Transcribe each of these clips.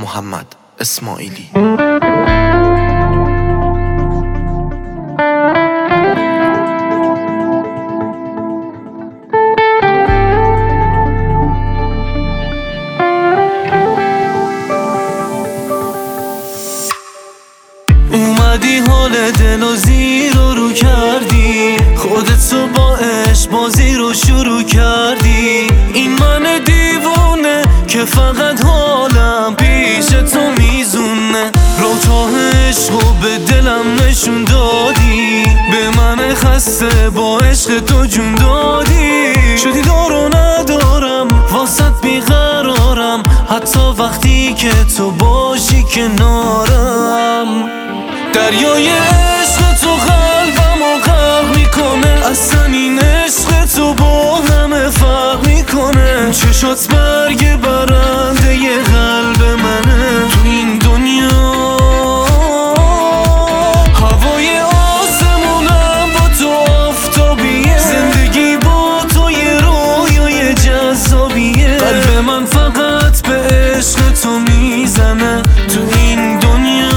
محمد اسماعیلی. اومدی حال دل و زیر رو کردی، خودتو با عشق بازی رو شروع کردی. این من دیوونه که فقط حالم پیش تو میزونه، رو تا عشق و به دلم نشون دادی، به من خسته با عشق تو جون دادی. شدی دارو ندارم واسط بیقرارم، حتی وقتی که تو باشی کنارم. دریای عشق تو قلبمو غرق میکنه، اصلا این عشق تو با همه فرق میکنه. چشات برگ برنده ی قلب منه، تو این دنیا هوای آسمونم با تو آفتابیه، زندگی با تو یه رویای جذابیه. قلب من فقط به عشق تو میزنه تو این دنیا.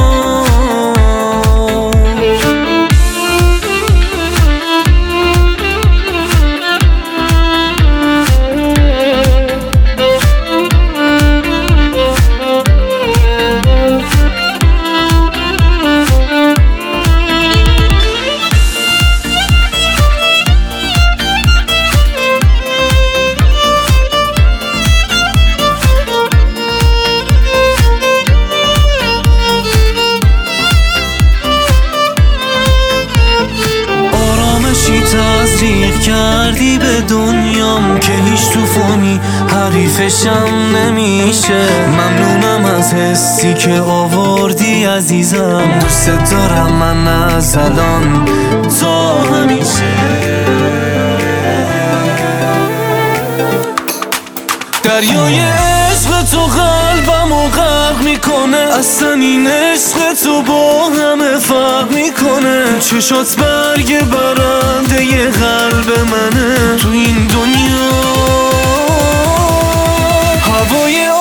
تزریق کردی به دنیام که هیچ توفانی حریفشم نمیشه. ممنونم از حسی که آوردی عزیزم، دوست دارم من از الان تا همیشه. دریای عشق تو قلبمو غرق میکنه، اصلا این عشق تو با همه فرق میکنه. چشات برگ برنده ی قلب منه، تو این دنیا هوای